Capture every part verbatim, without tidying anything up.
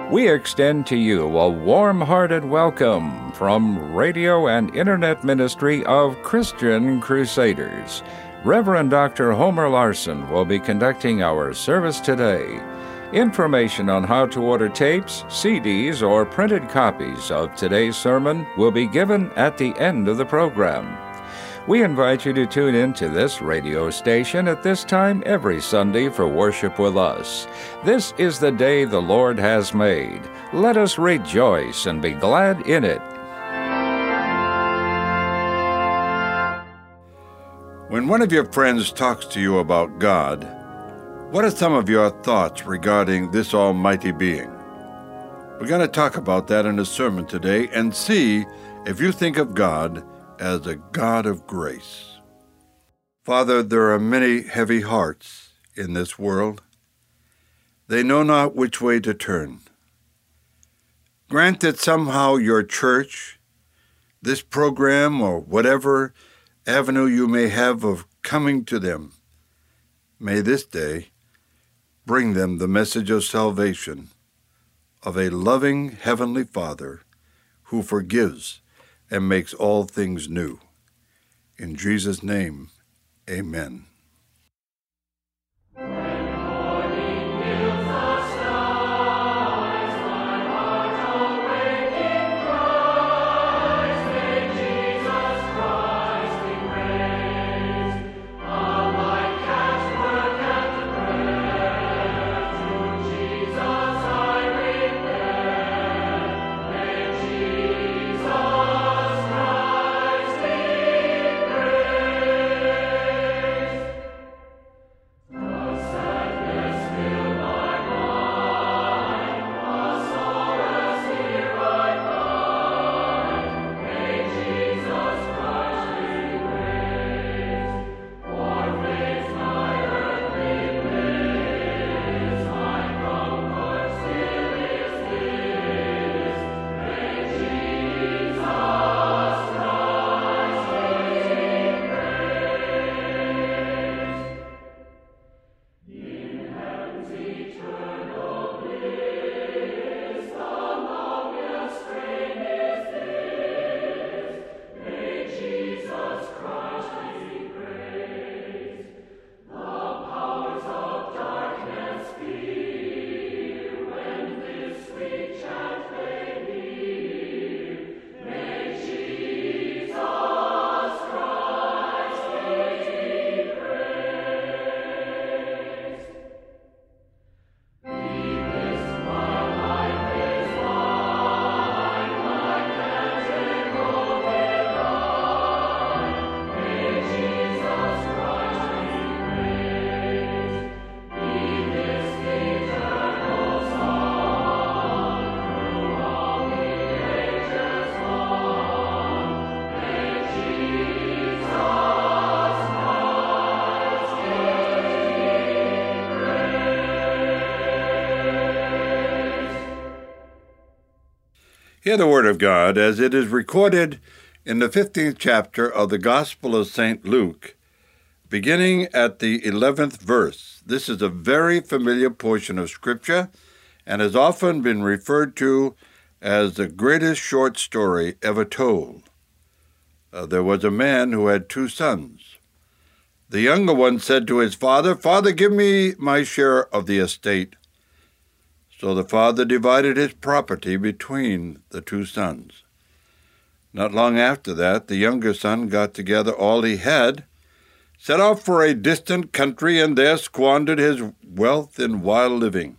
We extend to you a warm-hearted welcome from Radio and Internet Ministry of Christian Crusaders. Reverend Doctor Homer Larson will be conducting our service today. Information on how to order tapes, C Ds, or printed copies of today's sermon will be given at the end of the program. We invite you to tune in to this radio station at this time every Sunday for worship with us. This is the day the Lord has made. Let us rejoice and be glad in it. When one of your friends talks to you about God, what are some of your thoughts regarding this almighty being? We're going to talk about that in a sermon today and see if you think of God as a God of grace. Father, there are many heavy hearts in this world. They know not which way to turn. Grant that somehow your church, this program, or whatever avenue you may have of coming to them, may this day bring them the message of salvation of a loving Heavenly Father who forgives and makes all things new. In Jesus' name, amen. Hear the word of God as it is recorded in the fifteenth chapter of the Gospel of Saint Luke, beginning at the eleventh verse. This is a very familiar portion of Scripture and has often been referred to as the greatest short story ever told. Uh, there was a man who had two sons. The younger one said to his father, "Father, give me my share of the estate." So the father divided his property between the two sons. Not long after that, the younger son got together all he had, set off for a distant country, and there squandered his wealth in wild living.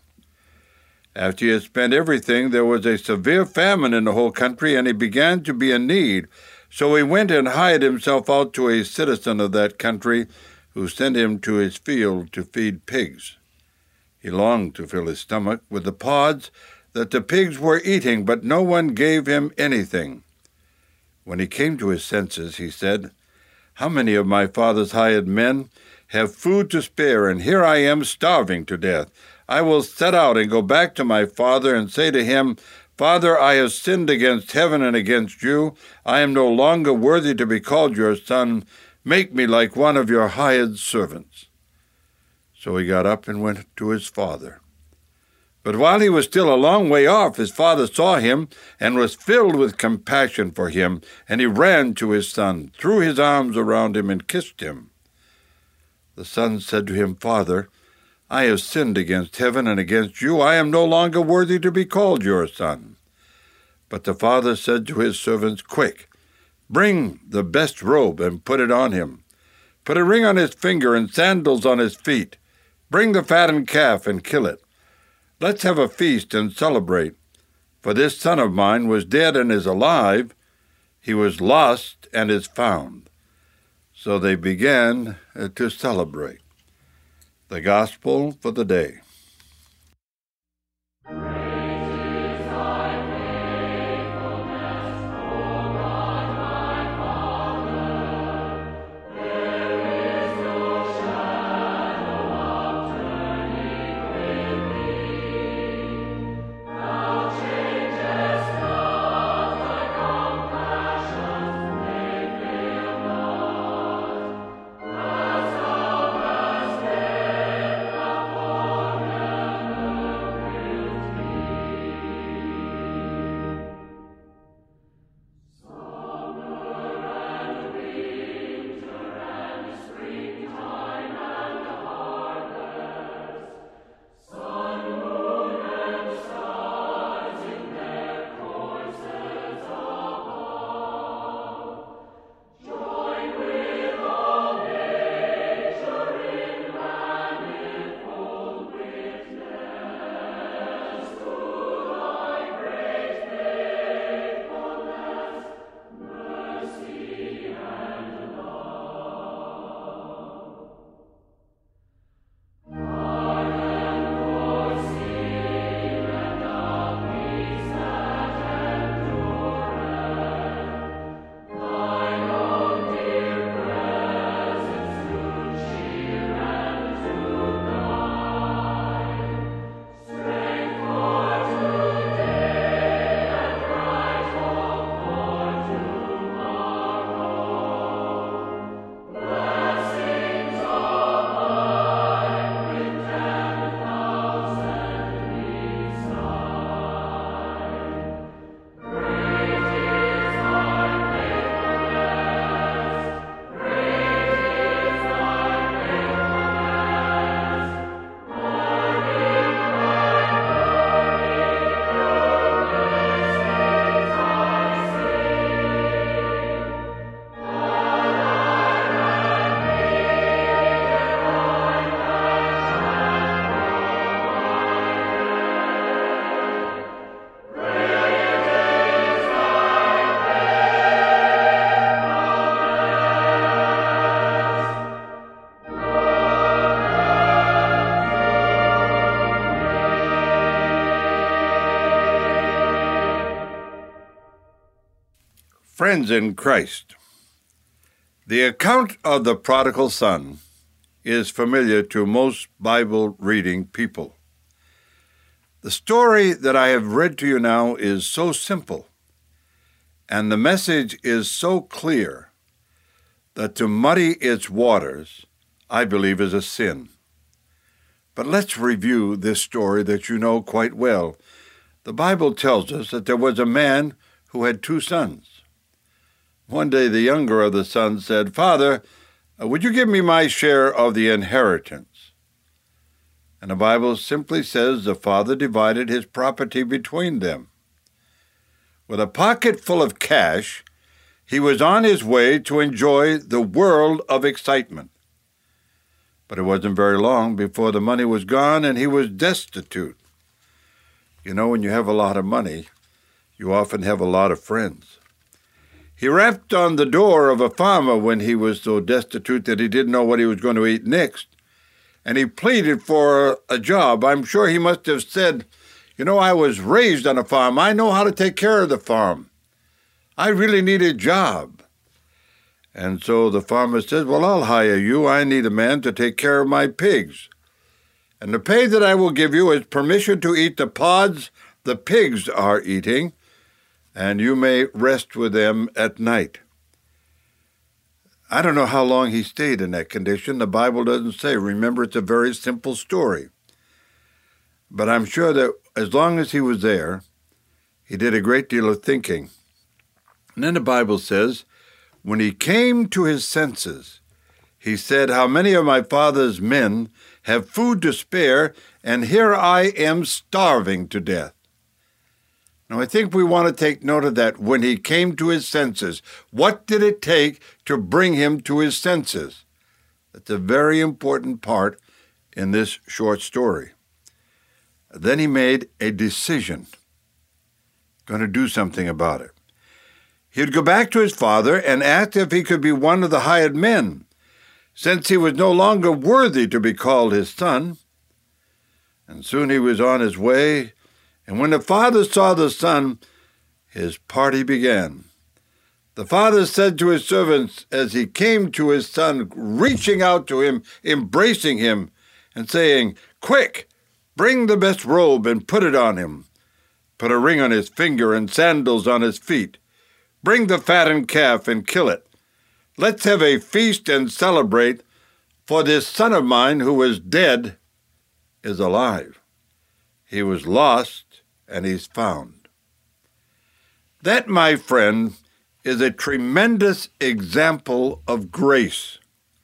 After he had spent everything, there was a severe famine in the whole country, and he began to be in need. So he went and hired himself out to a citizen of that country, who sent him to his field to feed pigs. He longed to fill his stomach with the pods that the pigs were eating, but no one gave him anything. When he came to his senses, he said, "How many of my father's hired men have food to spare, and here I am starving to death? I will set out and go back to my father and say to him, 'Father, I have sinned against heaven and against you. I am no longer worthy to be called your son. Make me like one of your hired servants.' So he got up and went to his father. But while he was still a long way off, his father saw him and was filled with compassion for him, and he ran to his son, threw his arms around him, and kissed him. The son said to him, Father, I have sinned against heaven and against you. I am no longer worthy to be called your son. But the father said to his servants, Quick, bring the best robe and put it on him. Put a ring on his finger and sandals on his feet. Bring the fattened calf and kill it. Let's have a feast and celebrate. For this son of mine was dead and is alive. He was lost and is found. So they began to celebrate. The Gospel for the day. Friends in Christ, the account of the prodigal son is familiar to most Bible-reading people. The story that I have read to you now is so simple, and the message is so clear that to muddy its waters, I believe, is a sin. But let's review this story that you know quite well. The Bible tells us that there was a man who had two sons. One day the younger of the sons said, Father, would you give me my share of the inheritance? And the Bible simply says the father divided his property between them. With a pocket full of cash, he was on his way to enjoy the world of excitement. But it wasn't very long before the money was gone and he was destitute. You know, when you have a lot of money, you often have a lot of friends. He rapped on the door of a farmer when he was so destitute that he didn't know what he was going to eat next, and he pleaded for a job. I'm sure he must have said, you know, I was raised on a farm. I know how to take care of the farm. I really need a job. And so the farmer says, well, I'll hire you. I need a man to take care of my pigs. And the pay that I will give you is permission to eat the pods the pigs are eating, and you may rest with them at night. I don't know how long he stayed in that condition. The Bible doesn't say. Remember, it's a very simple story. But I'm sure that as long as he was there, he did a great deal of thinking. And then the Bible says, when he came to his senses, he said, how many of my father's men have food to spare, and here I am starving to death. Now, I think we want to take note of that. When he came to his senses, what did it take to bring him to his senses? That's a very important part in this short story. Then he made a decision, going to do something about it. He'd go back to his father and ask if he could be one of the hired men, since he was no longer worthy to be called his son. And soon he was on his way, and when the father saw the son, his party began. The father said to his servants as he came to his son, reaching out to him, embracing him, and saying, quick, bring the best robe and put it on him. Put a ring on his finger and sandals on his feet. Bring the fattened calf and kill it. Let's have a feast and celebrate, for this son of mine who was dead is alive. He was lost, and he's found. That, my friend, is a tremendous example of grace.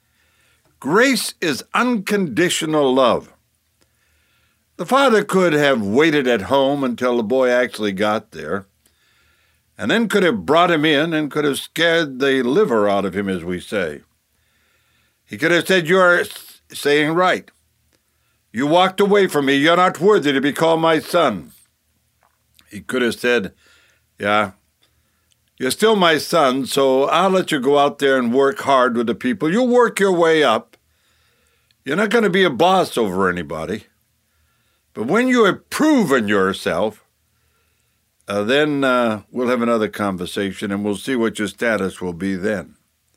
Grace is unconditional love. The father could have waited at home until the boy actually got there, and then could have brought him in and could have scared the liver out of him, as we say. He could have said, you're saying right. You walked away from me. You're not worthy to be called my son. He could have said, yeah, you're still my son, so I'll let you go out there and work hard with the people. You work your way up. You're not going to be a boss over anybody. But when you have proven yourself, uh, then uh, we'll have another conversation and we'll see what your status will be then.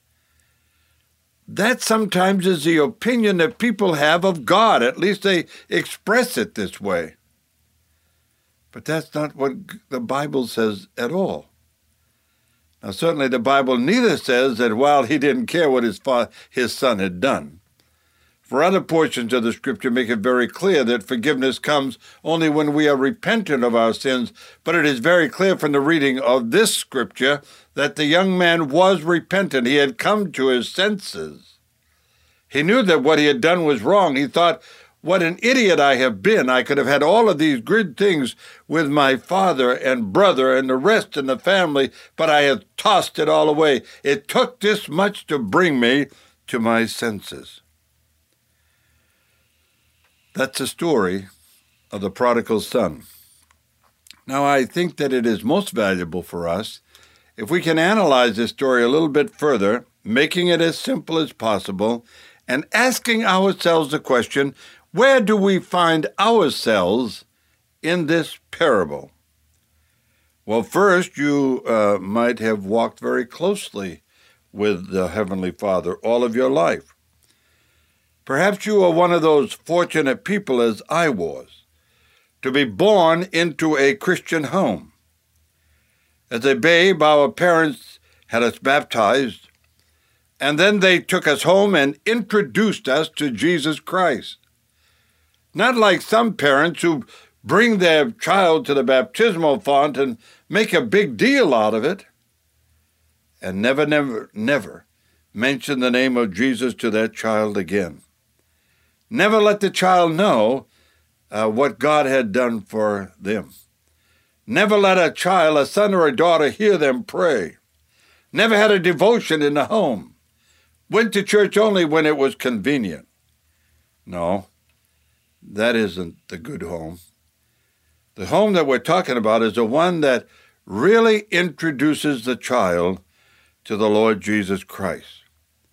That sometimes is the opinion that people have of God. At least they express it this way. But that's not what the Bible says at all. Now, certainly the Bible neither says that while he didn't care what his fa- his son had done. For other portions of the Scripture make it very clear that forgiveness comes only when we are repentant of our sins. But it is very clear from the reading of this Scripture that the young man was repentant. He had come to his senses. He knew that what he had done was wrong. He thought, what an idiot I have been. I could have had all of these good things with my father and brother and the rest in the family, but I have tossed it all away. It took this much to bring me to my senses. That's the story of the prodigal son. Now, I think that it is most valuable for us if we can analyze this story a little bit further, making it as simple as possible, and asking ourselves the question, where do we find ourselves in this parable? Well, first, you uh, might have walked very closely with the Heavenly Father all of your life. Perhaps you are one of those fortunate people, as I was, to be born into a Christian home. As a babe, our parents had us baptized, and then they took us home and introduced us to Jesus Christ. Not like some parents who bring their child to the baptismal font and make a big deal out of it, and never, never, never mention the name of Jesus to that child again. Never let the child know uh, what God had done for them. Never let a child, a son or a daughter, hear them pray. Never had a devotion in the home. Went to church only when it was convenient. No. That isn't the good home. The home that we're talking about is the one that really introduces the child to the Lord Jesus Christ.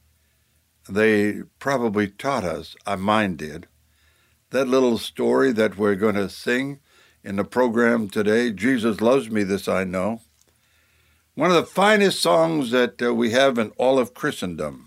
They probably taught us, uh, mine did, that little story that we're going to sing in the program today, Jesus Loves Me, This I Know. One of the finest songs that uh, we have in all of Christendom.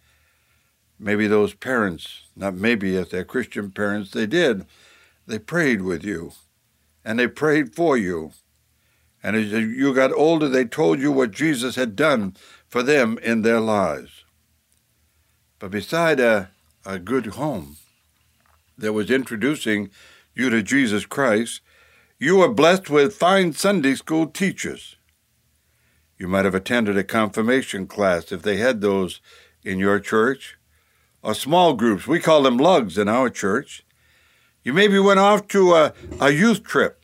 Maybe those parents, not maybe if they're Christian parents, they did. They prayed with you, and they prayed for you. And as you got older, they told you what Jesus had done for them in their lives. But beside a, a good home, there was introducing you to Jesus Christ, you were blessed with fine Sunday school teachers. You might have attended a confirmation class if they had those in your church, or small groups. We call them lugs in our church. You maybe went off to a, a youth trip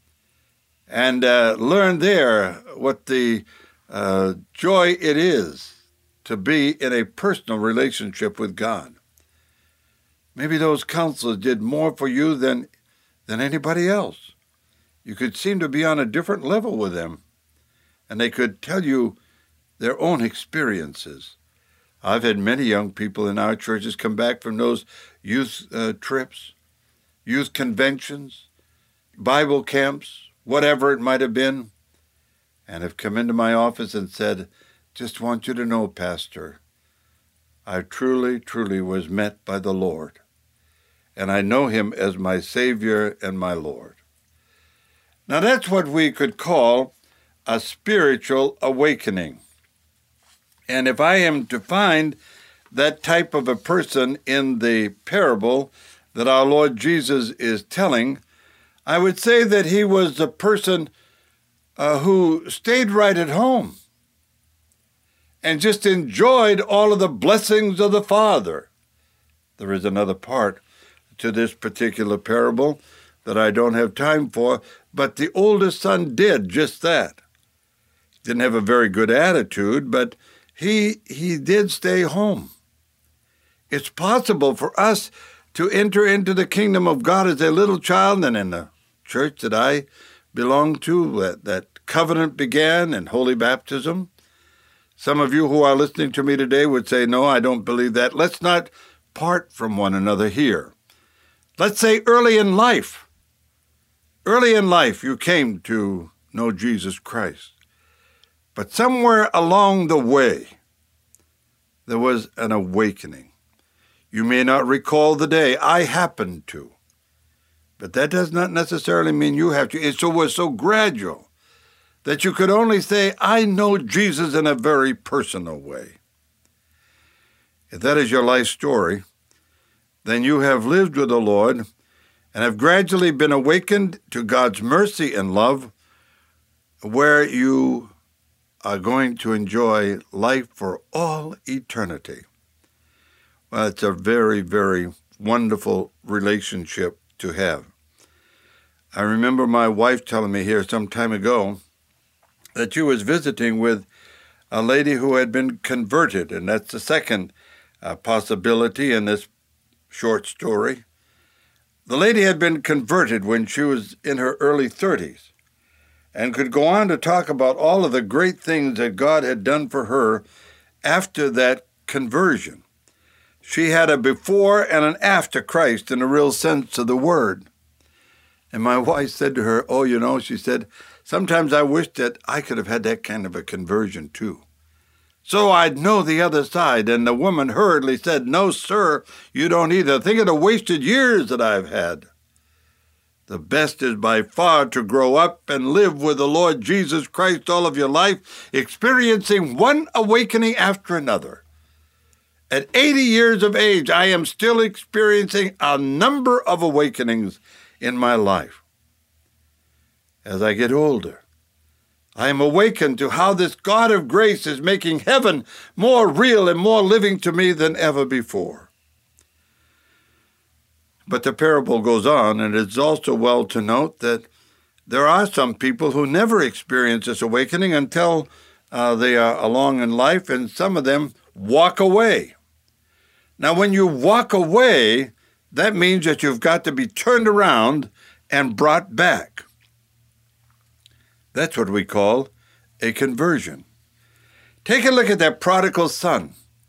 and uh, learned there what the uh, joy it is to be in a personal relationship with God. Maybe those counselors did more for you than, than anybody else. You could seem to be on a different level with them, and they could tell you their own experiences. I've had many young people in our churches come back from those youth uh, trips, youth conventions, Bible camps, whatever it might have been, and have come into my office and said, just want you to know, Pastor, I truly, truly was met by the Lord, and I know him as my Savior and my Lord. Now that's what we could call a spiritual awakening. And if I am to find that type of a person in the parable that our Lord Jesus is telling, I would say that he was a person uh, who stayed right at home and just enjoyed all of the blessings of the Father. There is another part to this particular parable that I don't have time for, but the oldest son did just that. Didn't have a very good attitude, but he he did stay home. It's possible for us to enter into the kingdom of God as a little child, and in the church that I belong to, that, that covenant began in holy baptism. Some of you who are listening to me today would say, no, I don't believe that. Let's not part from one another here. Let's say early in life, early in life you came to know Jesus Christ. But somewhere along the way, there was an awakening. You may not recall the day. I happened to. But that does not necessarily mean you have to. It was so gradual that you could only say, I know Jesus in a very personal way. If that is your life story, then you have lived with the Lord and have gradually been awakened to God's mercy and love, where you are going to enjoy life for all eternity. Well, it's a very, very wonderful relationship to have. I remember my wife telling me here some time ago that she was visiting with a lady who had been converted, and that's the second uh, possibility in this short story. The lady had been converted when she was in her early thirties and could go on to talk about all of the great things that God had done for her after that conversion. She had a before and an after Christ in the real sense of the word. And my wife said to her, oh, you know, she said, sometimes I wish that I could have had that kind of a conversion too, so I'd know the other side. And the woman hurriedly said, no, sir, you don't either. Think of the wasted years that I've had. The best is by far to grow up and live with the Lord Jesus Christ all of your life, experiencing one awakening after another. At eighty years of age, I am still experiencing a number of awakenings in my life. As I get older, I am awakened to how this God of grace is making heaven more real and more living to me than ever before. But the parable goes on, and it's also well to note that there are some people who never experience this awakening until uh, they are along in life, and some of them walk away. Now, when you walk away, that means that you've got to be turned around and brought back. That's what we call a conversion. Take a look at that prodigal son.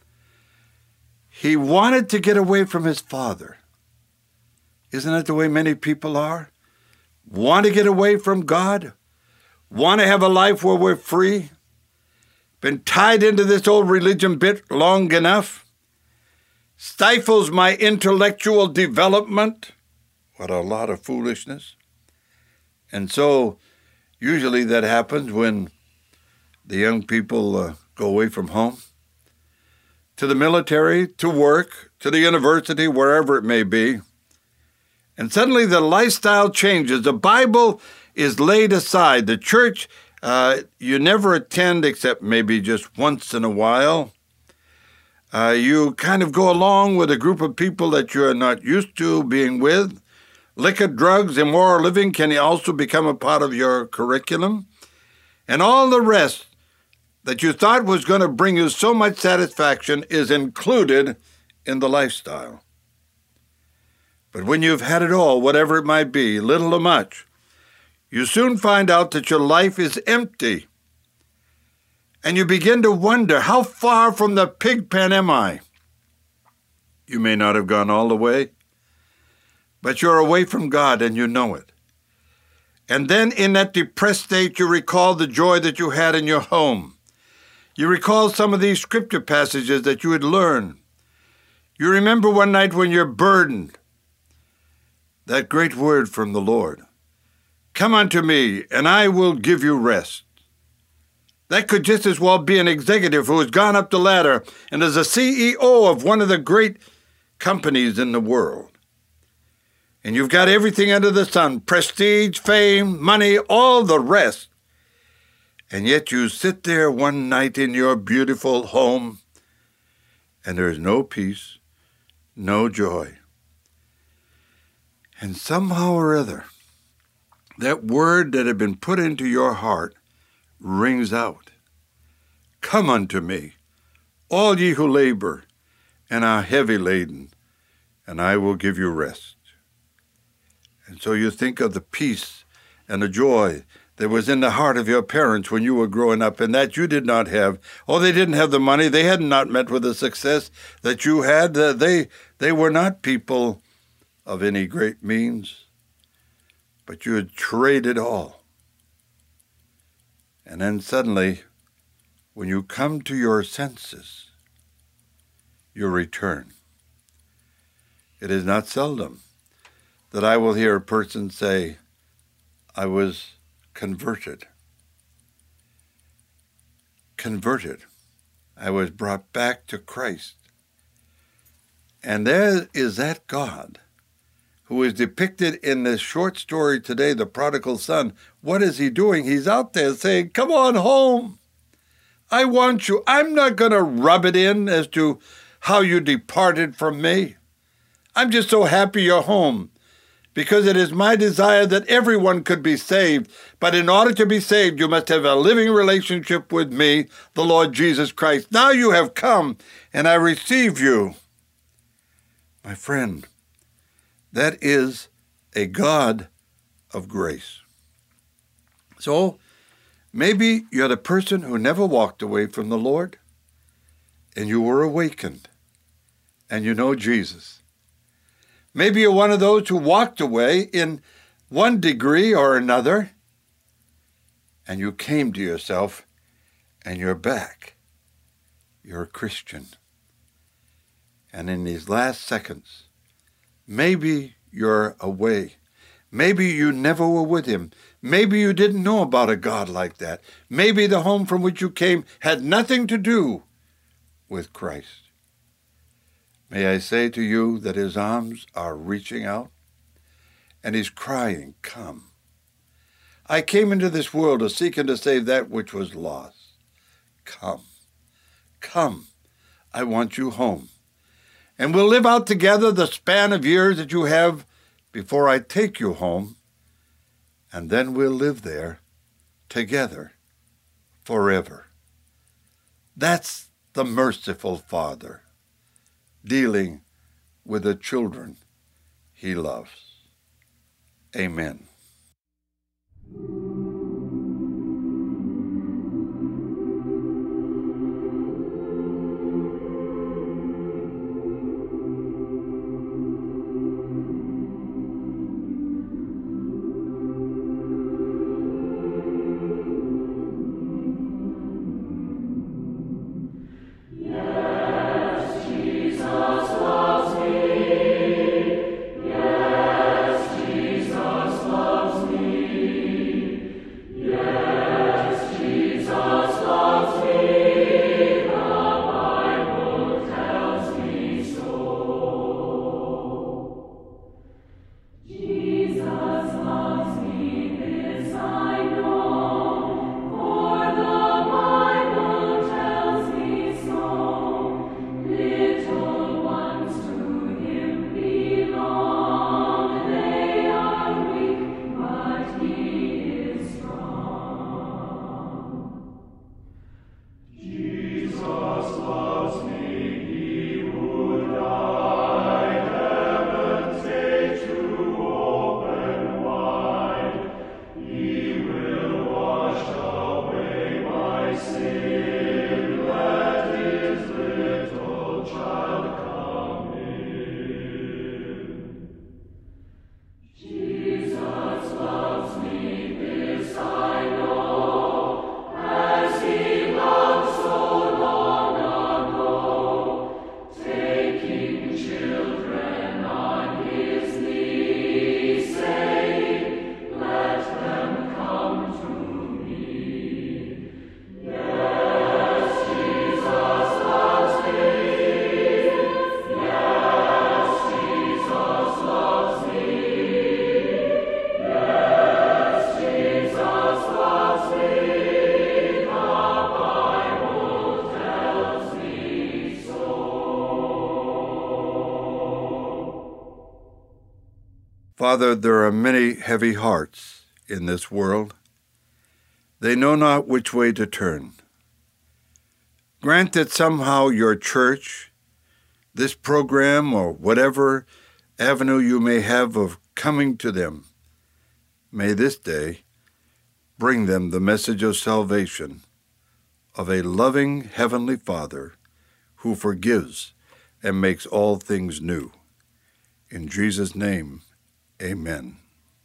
He wanted to get away from his father. Isn't that the way many people are? Want to get away from God? Want to have a life where we're free? Been tied into this old religion bit long enough? Stifles my intellectual development? What a lot of foolishness. And so, usually that happens when the young people uh, go away from home, to the military, to work, to the university, wherever it may be, And suddenly the lifestyle changes. The Bible is laid aside. The church, uh, you never attend except maybe just once in a while. Uh, you kind of go along with a group of people that you're not used to being with. Liquor, drugs, immoral living can also become a part of your curriculum. And all the rest that you thought was going to bring you so much satisfaction is included in the lifestyle. But when you've had it all, whatever it might be, little or much, you soon find out that your life is empty. And you begin to wonder, how far from the pig pen am I? You may not have gone all the way, but you're away from God and you know it. And then in that depressed state, you recall the joy that you had in your home. You recall some of these scripture passages that you had learned. You remember one night when you're burdened, that great word from the Lord, "Come unto me, and I will give you rest." That could just as well be an executive who has gone up the ladder and is a C E O of one of the great companies in the world. And you've got everything under the sun, prestige, fame, money, all the rest. And yet you sit there one night in your beautiful home, and there's no peace, no joy. And somehow or other, that word that had been put into your heart rings out. "Come unto me, all ye who labor and are heavy laden, and I will give you rest." And so you think of the peace and the joy that was in the heart of your parents when you were growing up, and that you did not have. Oh, they didn't have the money. They had not met with the success that you had. Uh, they, they were not people of any great means, but you had traded all. And then suddenly, when you come to your senses, you return. It is not seldom that I will hear a person say, "I was converted." Converted. I was brought back to Christ. And there is that God who is depicted in this short story today, the prodigal son. What is he doing? He's out there saying, "Come on home. I want you. I'm not going to rub it in as to how you departed from me. I'm just so happy you're home, because it is my desire that everyone could be saved. But in order to be saved, you must have a living relationship with me, the Lord Jesus Christ. Now you have come, and I receive you." My friend, that is a God of grace. So maybe you're the person who never walked away from the Lord, and you were awakened, and you know Jesus. Maybe you're one of those who walked away in one degree or another, and you came to yourself, and you're back. You're a Christian. And in these last seconds, maybe you're away. Maybe you never were with him. Maybe you didn't know about a God like that. Maybe the home from which you came had nothing to do with Christ. May I say to you that his arms are reaching out, and he's crying, "Come. I came into this world to seek and to save that which was lost. Come. Come. I want you home. And we'll live out together the span of years that you have before I take you home, and then we'll live there together forever." That's the merciful Father dealing with the children he loves. Amen. Father, there are many heavy hearts in this world. They know not which way to turn. Grant that somehow your church, this program, or whatever avenue you may have of coming to them, may this day bring them the message of salvation of a loving Heavenly Father who forgives and makes all things new. In Jesus' name, amen.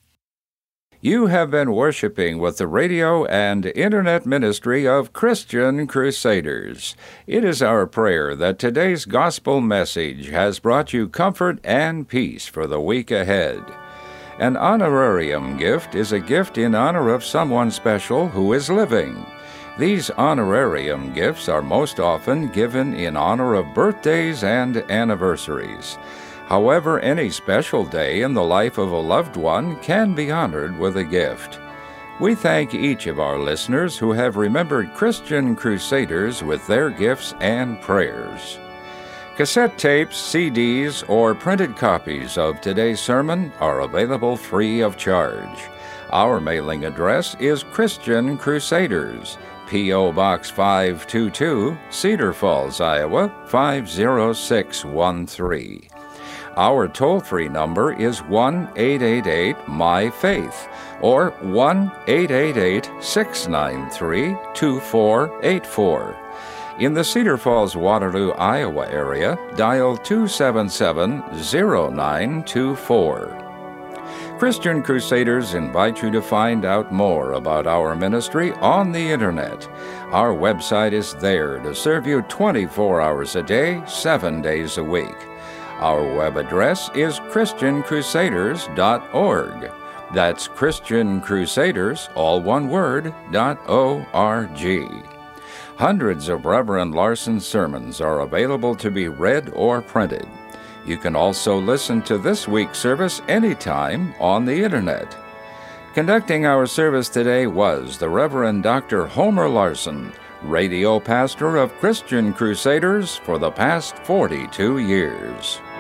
You have been worshiping with the radio and internet ministry of Christian Crusaders. It is our prayer that today's gospel message has brought you comfort and peace for the week ahead. An honorarium gift is a gift in honor of someone special who is living. These honorarium gifts are most often given in honor of birthdays and anniversaries. However, any special day in the life of a loved one can be honored with a gift. We thank each of our listeners who have remembered Christian Crusaders with their gifts and prayers. Cassette tapes, C Ds, or printed copies of today's sermon are available free of charge. Our mailing address is Christian Crusaders, P O. Box five two two, Cedar Falls, Iowa five zero six one three. Our toll-free number is one eight eight eight, M Y Faith or one eight eight eight, six nine three, two four eight four. In the Cedar Falls, Waterloo, Iowa area, dial two seven seven, zero nine two four. Christian Crusaders invite you to find out more about our ministry on the Internet. Our website is there to serve you twenty-four hours a day, seven days a week. Our web address is Christian Crusaders dot org. That's Christian Crusaders, all one word, dot O R G. Hundreds of Reverend Larson's sermons are available to be read or printed. You can also listen to this week's service anytime on the Internet. Conducting our service today was the Reverend Doctor Homer Larson, radio pastor of Christian Crusaders for the past forty-two years.